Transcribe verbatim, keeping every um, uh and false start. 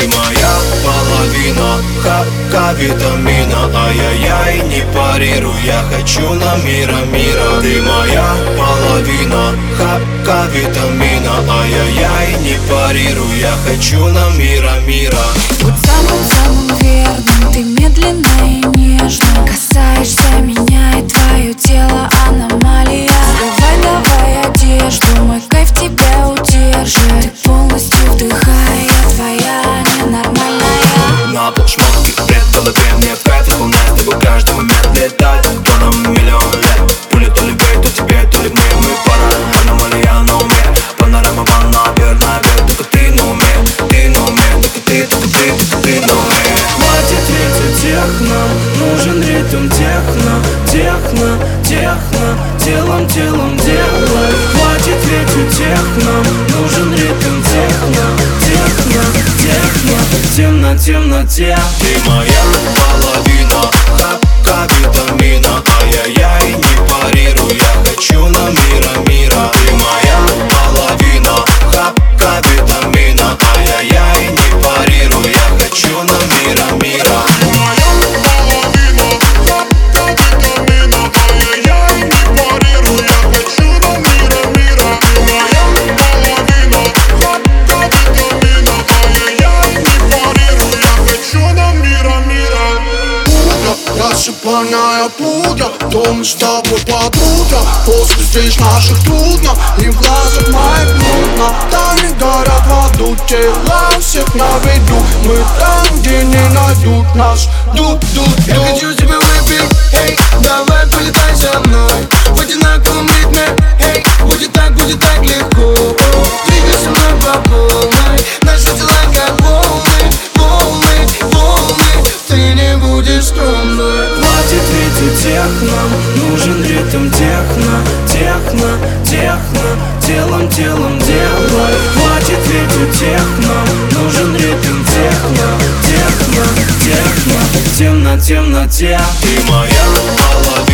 моя половина, хапка витамина. Ай-яй-яй, не парируй, я хочу на мира мира. Ты моя половина, хапка витамина. Ай-яй-яй, не парируй, я хочу на мира мира. Будь самым-самым верным, ты медленно и нежно касаешься меня, и твое тело аномалия. Давай, давай одежду, мой кайф тебя удержит. Ты полностью вдыхай, я твоя ненормальная. На пол шмотки, бред в голове, мне в кайф исполнять с тобой каждый момент. Летать то на миллион лет. Пуля то ли бей, то тебе, то ли мне. Мы пара, аномалия на уме. Панорама ван наверх, наверх. Только ты на уме, ты на уме. Только ты, только ты, только ты на уме. Хватит ритм техно, нужен ритм техно. Техно, техно, телом, телом делай. Хватит ритм техно, нужен ритм техно. Техно, техно, темно, темноте. Ты моя половина, хапка витамина. Ай-яй-яй, не парируй, я хочу на мира мира. Ты моя половина, хапка витамина. Ай-яй-яй, не парируй, я хочу на мира мира. Рассыпанная пудра, то мы с тобой подруга. После встреч наших трудно, и в глазах моих мутно. Там не горят в аду, тела всех на виду. Мы там, где не найдут нас. Дуд, дуд, дуд. Я хочу тебя выпить, эй, давай полетай со мной в одинаковом ритме, эй, будет так, будет так легко. Двигай со мной по полной, наши тела как волны, волны, волны. Ты не будешь скромной. Хватит ритм техно, нужен ритм техно. Техно, техно, телом, телом делай. Хватит ритм техно, нужен ритм техно. Техно, техно, темно, темноте. Ты моя половина.